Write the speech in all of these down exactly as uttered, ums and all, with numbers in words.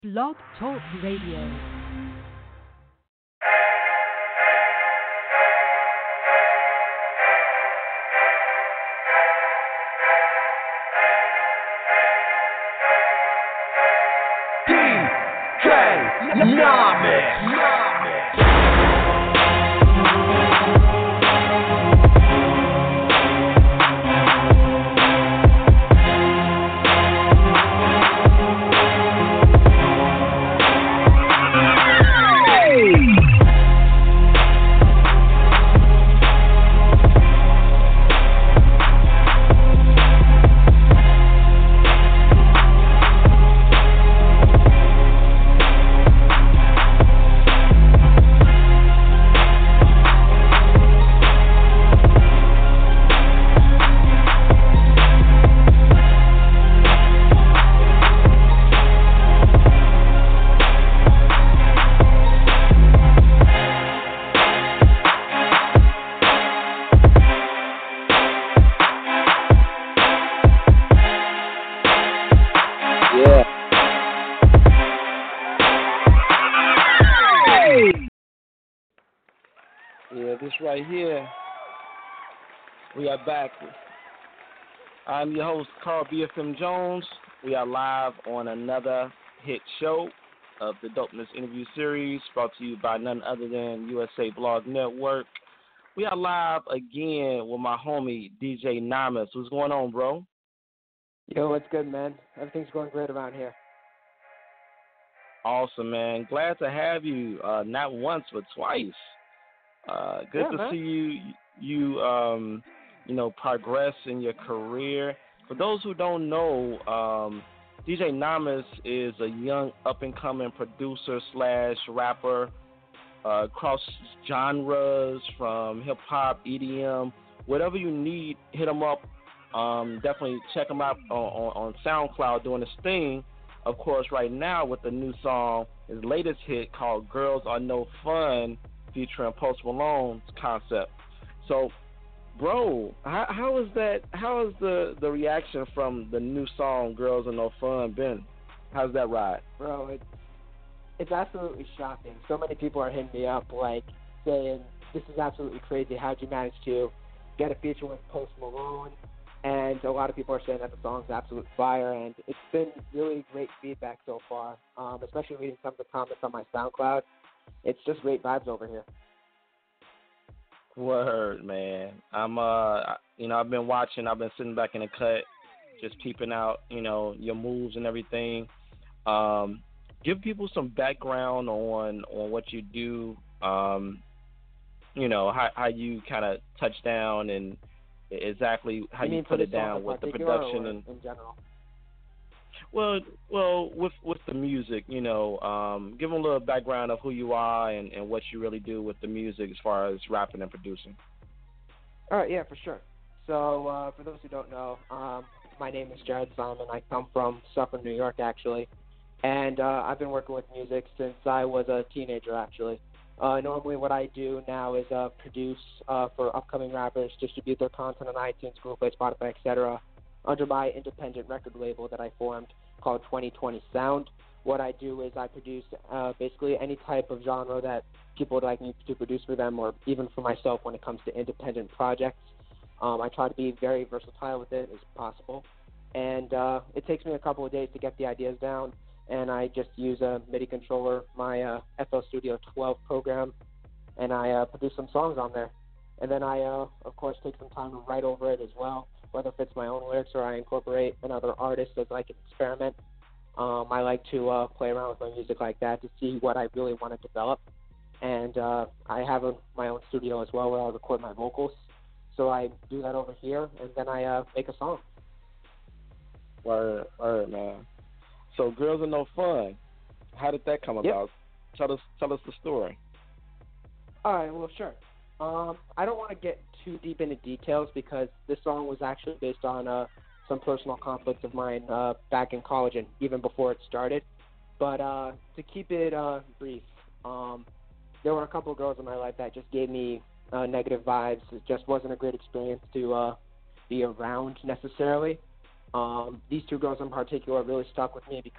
Blog Talk Radio. Name. This right here, we are back. I'm your host, Carl B F M Jones. We are live on another hit show of the Dopeness Interview Series, brought to you by none other than U S A Blog Network. We are live again with my homie, D J Namas. What's going on, bro? Yo, what's good, man? Everything's going great around here. Awesome, man. Glad to have you, uh, not once, but twice. Uh, good yeah, to man. see you, you, um, you know, progress in your career. For those who don't know, um, D J Namas is a young up-and-coming producer slash rapper, uh, across genres from hip-hop, E D M, whatever you need, hit him up. Um, definitely check him out on, on, on SoundCloud doing his thing. Of course, right now with the new song, his latest hit called Girls Are No Fun, featuring Post Malone's Concept. So, bro, how, how is that? How is the, the reaction from the new song "Girls Are No Fun" been? How's that ride, bro? It's it's absolutely shocking. So many people are hitting me up like saying, "This is absolutely crazy. How'd you manage to get a feature with Post Malone?" And a lot of people are saying that the song's absolute fire, and it's been really great feedback so far. Um, especially reading some of the comments on my SoundCloud. It's just great vibes over here. Word, man. I'm, uh, you know, I've been watching. I've been sitting back in the cut, just peeping out, you know, your moves and everything. Um, give people some background on on what you do. Um, you know, how how you kind of touch down and exactly how you, you mean put for it the song down in with the particular production or and in general. Well, well, with with the music, you know, um, give them a little background of who you are and, and what you really do with the music as far as rapping and producing. All right, yeah, for sure. So, uh, for those who don't know, um, my name is Jared Simon. I come from Suffolk, New York, actually, and uh, I've been working with music since I was a teenager, actually. Uh, normally, what I do now is uh, produce uh, for upcoming rappers, distribute their content on iTunes, Google Play, Spotify, et cetera, under my independent record label that I formed called twenty twenty Sound. What I do is I produce uh, basically any type of genre that people would like me to produce for them, or even for myself when it comes to independent projects. Um, I try to be very versatile with it as possible. And uh, it takes me a couple of days to get the ideas down, and I just use a MIDI controller, my uh, F L Studio twelve program, and I uh, produce some songs on there. And then I, uh, of course, take some time to write over it as well, whether if it's my own lyrics or I incorporate another artist as like an experiment. Um, I like to uh, play around with my music like that to see what I really want to develop. And uh, I have a, my own studio as well where I record my vocals. So I do that over here, and then I uh, make a song. Word, word, man. So Girls Are No Fun. How did that come yep. about? Tell us, tell us the story. All right, well, sure. Um, I don't want to get too deep into details because this song was actually based on uh, some personal conflicts of mine uh, back in college and even before it started. But uh, to keep it uh, brief, um, there were a couple of girls in my life that just gave me uh, negative vibes. It just wasn't a great experience to uh, be around necessarily. Um, these two girls in particular really stuck with me because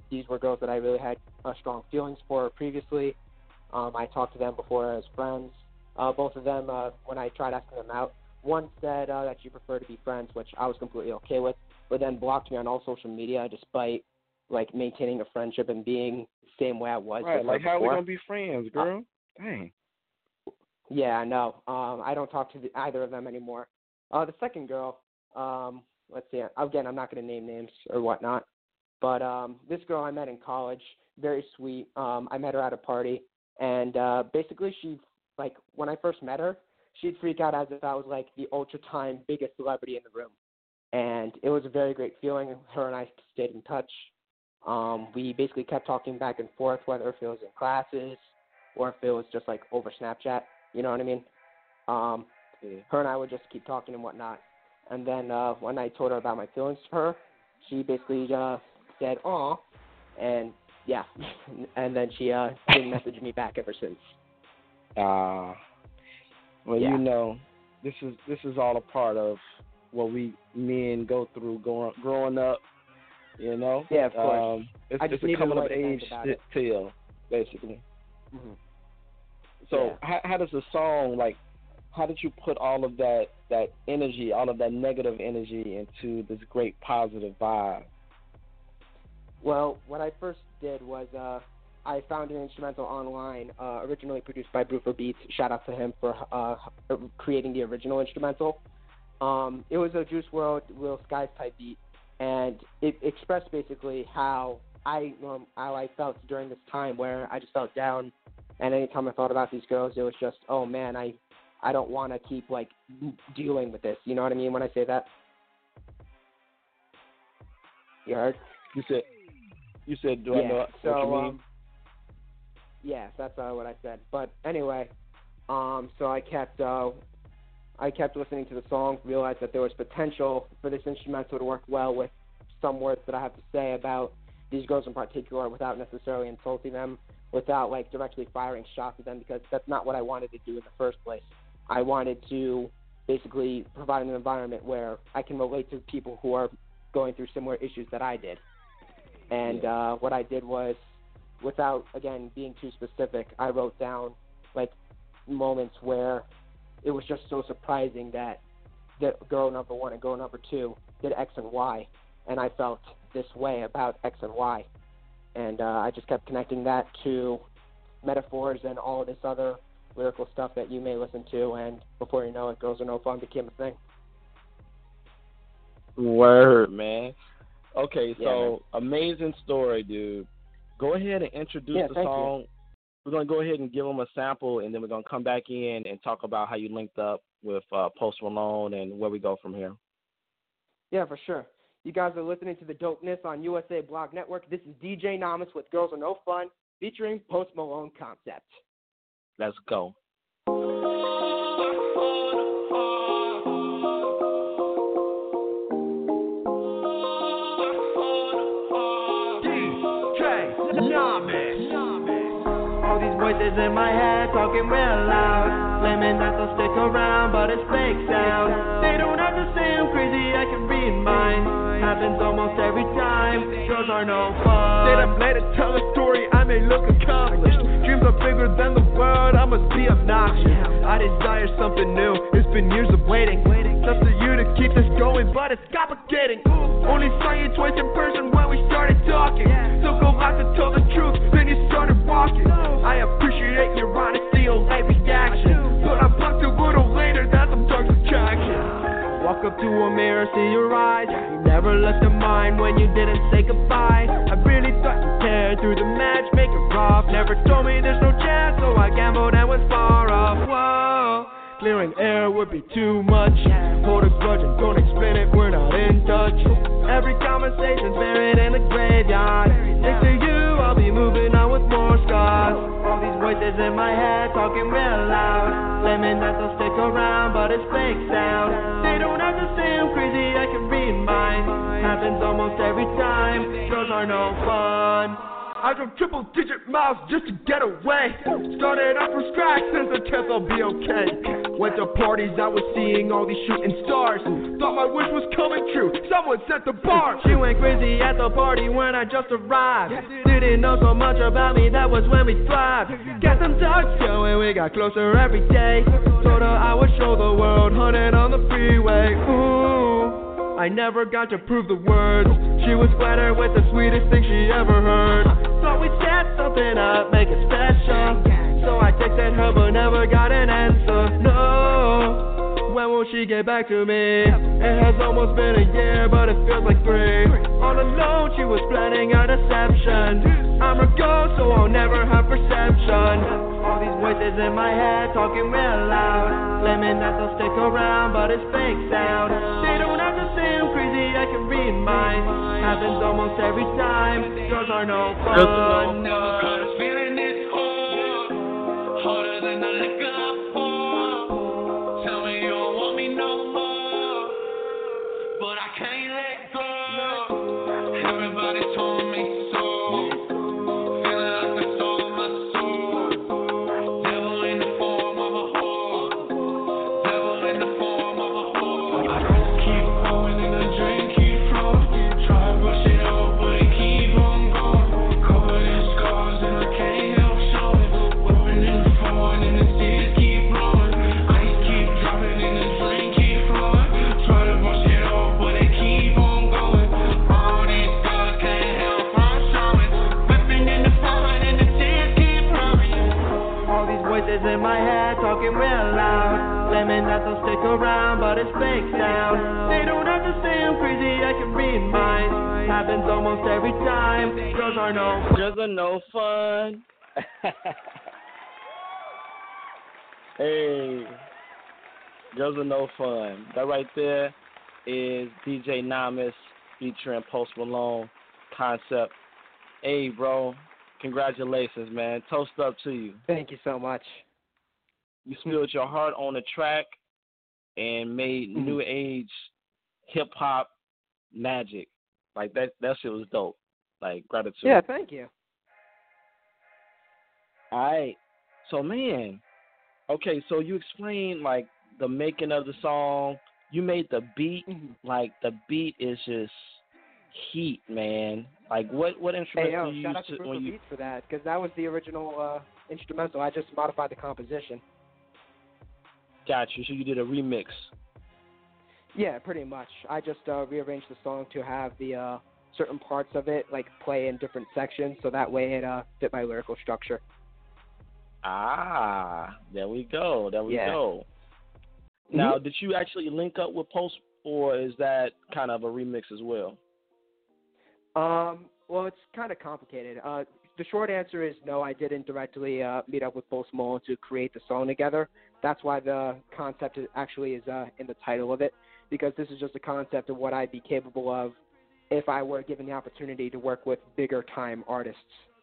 these were girls that I really had uh, strong feelings for previously. Um, I talked to them before as friends. Uh, both of them, uh, when I tried asking them out, one said uh, that she preferred to be friends, which I was completely okay with, but then blocked me on all social media despite like maintaining a friendship and being the same way I was. Right, like how before. we gonna be friends, girl? Uh, Dang. Yeah, no. Um, I don't talk to the, either of them anymore. Uh, the second girl, um, let's see. Again, I'm not going to name names or whatnot, but um, this girl I met in college, very sweet. Um, I met her at a party, and uh, basically she, like, when I first met her, she'd freak out as if I was like the ultra time biggest celebrity in the room, and it was a very great feeling. Her and I stayed in touch. Um, we basically kept talking back and forth, whether if it was in classes or if it was just like over Snapchat. You know what I mean? Um, Yeah. Her and I would just keep talking and whatnot. And then uh, when I told her about my feelings for her, she basically uh, said, "Aw," and yeah, and then she uh, didn't message me back ever since. Ah. Uh, well, Yeah. you know, this is this is all a part of what we men go through going growing up. You know. Yeah, of course. Um, it's I just it's a needed coming a of way to vent age about it. tale, basically. Mm-hmm. So Yeah. how, how does the song, like, how did you put all of that, that energy, all of that negative energy into this great positive vibe? Well, what I first did was uh, I found an instrumental online, uh, originally produced by Bruford Beats. Shout out to him for uh, creating the original instrumental. Um, it was a Juice world, Lil Skies type beat, and it expressed basically how I um, how I felt during this time where I just felt down, and anytime I thought about these girls, it was just, oh man, I I don't want to keep like dealing with this. You know what I mean when I say that? You heard? You said, you said, do yeah. I know so, what you mean? Um, yes, that's uh, what I said. But anyway, um, so I kept uh, I kept listening to the song, realized that there was potential for this instrumental to work well with some words that I have to say about these girls in particular without necessarily insulting them, without like directly firing shots at them, because that's not what I wanted to do in the first place. I wanted to basically provide an environment where I can relate to people who are going through similar issues that I did. And Yeah. uh, what I did was, without, again, being too specific, I wrote down, like, moments where it was just so surprising that, that girl number one and girl number two did X and Y, and I felt this way about X and Y. And uh, I just kept connecting that to metaphors and all of this other lyrical stuff that you may listen to, and before you know it, Girls Are No Fun became a thing. Word, man. Okay, Yeah, so man. amazing story, dude. Go ahead and introduce Yeah, the thank you. song. We're going to go ahead and give them a sample, and then we're going to come back in and talk about how you linked up with uh, Post Malone and where we go from here. Yeah, for sure. You guys are listening to The Dopeness on U S A Blog Network. This is D J Namas with Girls Are No Fun, featuring Post Malone Concept. Let's go. All these voices in my head talking real loud, claiming that they'll stick around, but it's fake sound. They don't have to say I'm crazy, I can read minds. Happens almost every time. Girls are no fun. Said I'm late to tell a story, I may look accomplished. Dreams are bigger than the world, I must be obnoxious. I desire something new, it's been years of waiting. It's up to you to keep this going, but it's complicating. Only saw you twice in person when we started talking. So go back to tell the truth, then you started walking. I appreciate your honesty and late reaction, but I'm plucked a little later, that's some dark attraction. Walk up to a mirror, see your eyes. You never left a mind when you didn't say goodbye. I really thought you cared through the matchmaker off. Never told me there's no chance, so I gambled and was far off. Whoa, clearing air would be too much. Hold a grudge and don't explain it, we're not in touch. Every conversation's buried in the graveyard. Next to you, I'll be moving on with more scars. All these voices in my head talking real loud, claiming that they'll stick around, but it's fake sound. They don't have to say I'm crazy, I can read minds. Happens almost every time. Girls are no fun. I drove triple digit miles just to get away. Started off from scratch, since the tenth I'll be okay. Went to parties, I was seeing all these shooting stars. Thought my wish was coming true, someone set the bar. She went crazy at the party when I just arrived. Didn't know so much about me, that was when we thrived. Got some talks going, we got closer every day. Told her I would show the world, hunted on the freeway. Ooh, I never got to prove the words. She was flattered with the sweetest thing she ever heard. Thought we'd set something up, make it special. So I texted her but never got an answer. No, when will she get back to me? It has almost been a year but it feels like three. All alone she was planning a deception. I'm her ghost so I'll never have perception. All these voices in my head talking real loud, claiming that they'll stick around but it's fake sound. They don't have to say I'm crazy, I can read minds. Happens almost every time, girls are no fun. Never caught us feeling this hard, harder than the liquor I pour. Tell me you don't want me no more, but I can't let go. Everybody told me so, feeling like I sold my soul. Devil in the form of a whore, devil in the form of a whore. I keep going and the drink keep flowing. Try to brush it off, but it keep on going. Covered in scars and I can't help showing. Whipping in the phone and the tears keep blowing. Ice keep dropping and the drink keep flowing. Try to brush it off, but it keep on going. All these scars can't help from showing. Whipping in the phone and the tears keep flowing. All these voices in my head talking real loud, claiming that they'll stick around but it's fake sound. They don't have to say I'm crazy, I can read minds. Happens almost every time, girls are no fun. Just a no fun. Hey, girls are no fun. That right there is D J Namas featuring Post Malone, Concept. Hey, bro, congratulations, man. Toast up to you. Thank you so much. You spilled your heart on the track and made Mhm. new age hip hop magic. Like that, that shit was dope. Like gratitude. Yeah, thank you. All right. So, man, okay, so you explained, like, the making of the song. You made the beat. Mhm. Like, the beat is just heat, man. Like, what, what instruments Hey, yo, do you shout use out to to, Brooklyn when you... Beats for that, because that was the original uh, instrumental. I just modified the composition. Got you. So you did a remix. Yeah, pretty much. I just uh, rearranged the song to have the uh, certain parts of it, like, play in different sections, so that way it uh, fit my lyrical structure. Ah, there we go. There we Yeah. go. Now, did you actually link up with Post, or is that kind of a remix as well? Um, well, it's kind of complicated. Uh, the short answer is no, I didn't directly uh, meet up with Post Malone to create the song together. That's why the concept is actually is uh, in the title of it, because this is just a concept of what I'd be capable of if I were given the opportunity to work with bigger time artists.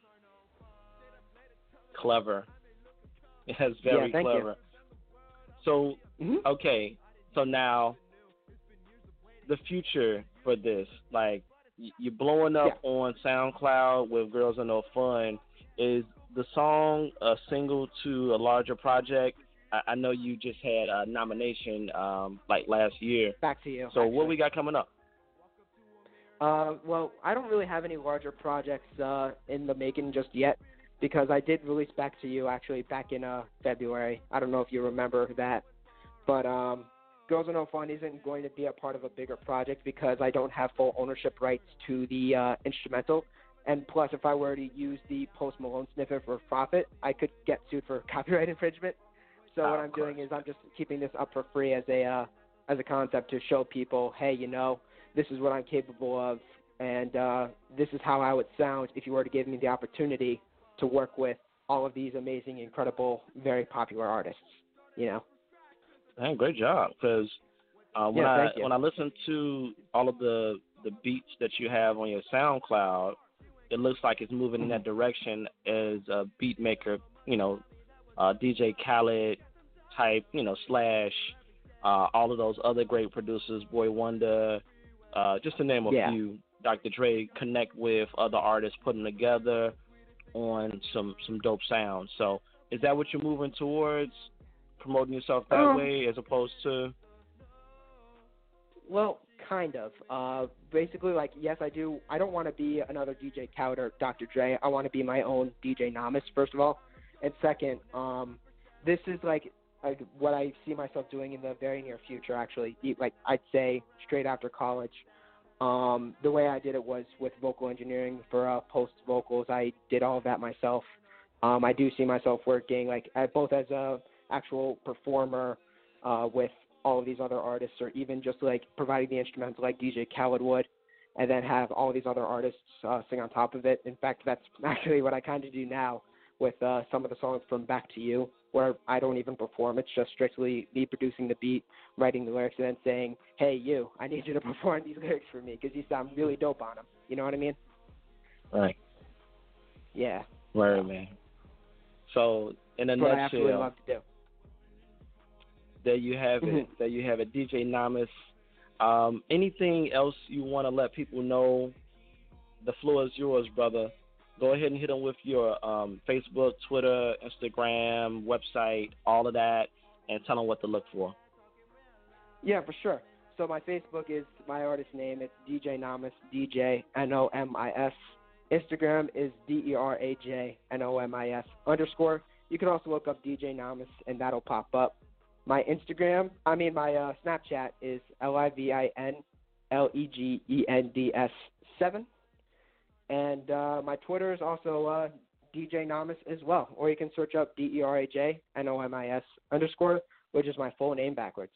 Clever. Yes, very Yeah, thank clever. you. So, Mhm. okay, so now the future for this, like, y- you're blowing up Yeah. on SoundCloud with Girls Are No Fun. Is the song a single to a larger project? I, I know you just had a nomination um, like last year. Back to you. So actually. what we got coming up? Uh, well, I don't really have any larger projects uh, in the making just yet, because I did release Back to You actually back in uh, February. I don't know if you remember that, but um, Girls Are No Fun isn't going to be a part of a bigger project because I don't have full ownership rights to the uh, instrumental. And plus, if I were to use the Post Malone snippet for profit, I could get sued for copyright infringement. So Oh, what of I'm doing course. is I'm just keeping this up for free as a uh, as a concept to show people, hey, you know, this is what I'm capable of, and uh, this is how I would sound if you were to give me the opportunity to work with all of these amazing, incredible, very popular artists. You know. Man, great job. Because uh, when Yeah, I thank you. when I listen to all of the the beats that you have on your SoundCloud, it looks like it's moving in that direction as a beat maker. You know, uh, D J Khaled type. You know, Slash. Uh, all of those other great producers, Boy Wonder, uh, just to name a Yeah. few. Doctor Dre connect with other artists, put them together on some some dope sounds. So, is that what you're moving towards? promoting yourself that um, way as opposed to? Well, kind of. Uh, basically, like, yes, I do. I don't want to be another D J Khaled or Doctor Dre. I want to be my own D J Namas, first of all. And second, um, this is, like, like, what I see myself doing in the very near future, actually. Like, I'd say straight after college. Um, the way I did it was with vocal engineering for uh, post vocals. I did all of that myself. Um, I do see myself working, like, at, both as a actual performer uh, with all of these other artists, or even just like providing the instrumental like D J Khaled would, and then have all of these other artists uh, sing on top of it. In fact, that's actually what I kind of do now with uh, some of the songs from Back to You, where I don't even perform. It's just strictly me producing the beat, writing the lyrics, and then saying, hey, you, I need you to perform these lyrics for me because you sound really dope on them. You know what I mean? Right. Yeah. Right, man. So, in a That's what nutshell, I absolutely love to do. There you have it. Mm-hmm. There you have it, D J Namas. Um, anything else you want to let people know? The floor is yours, brother. Go ahead and hit them with your um, Facebook, Twitter, Instagram, website, all of that, and tell them what to look for. Yeah, for sure. So my Facebook is my artist name. It's D J Namas, D J N O M I S. Instagram is D E R A J N O M I S underscore. You can also look up D J Namas, and that'll pop up. My Instagram, I mean my uh, Snapchat is L I V I N L E G E N D S seven. And uh, my Twitter is also uh, D J Namas as well. Or you can search up D E R A J N O M I S underscore, which is my full name backwards.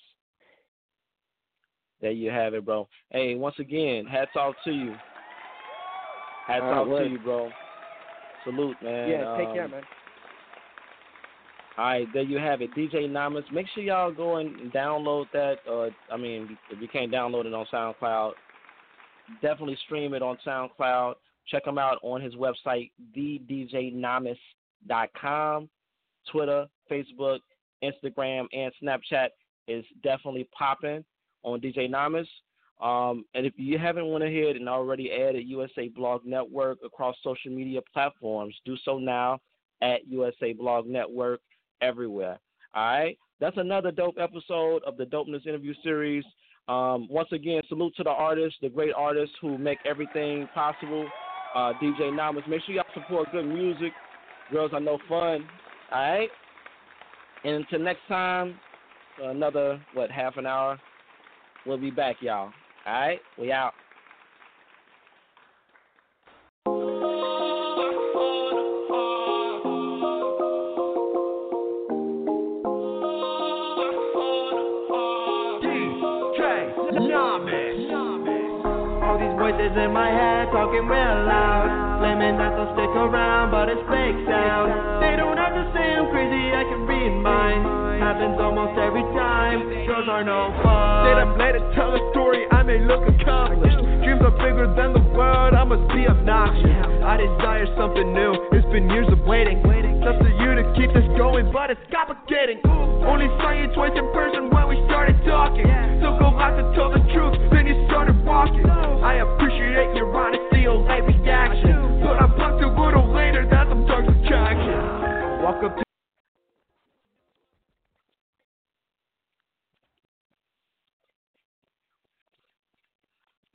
There you have it, bro. Hey, once again, hats off to you. Hats All off right. to you, bro. Salute, man. Yeah, take um, care, man. All right, there you have it, D J Namas. Make sure y'all go and download that. Uh, I mean, if you can't download it on SoundCloud, definitely stream it on SoundCloud. Check him out on his website, the d j namas dot com. Twitter, Facebook, Instagram, and Snapchat is definitely popping on D J Namas. Um, and if you haven't went ahead and already added U S A Blog Network across social media platforms, do so now at U S A Blog Network everywhere. All right? That's another dope episode of the Dopeness Interview Series. Um, once again, salute to the artists, the great artists who make everything possible. Uh, D J Namas, make sure y'all support good music. Girls I Know Fun. All right? And until next time, another, what, half an hour, we'll be back, y'all. All right? We out. Voices in my head talking real loud, claiming that they'll stick around, but it's fake sound. They don't have to say I'm crazy, I can read minds. Happens almost every time, girls are no fun. Stayed up late to tell a story, I may look accomplished. Dreams are bigger than the world, I must be obnoxious. I desire something new, it's been years of waiting. It's up to you to keep this going, but it's complicating. Only saw you twice in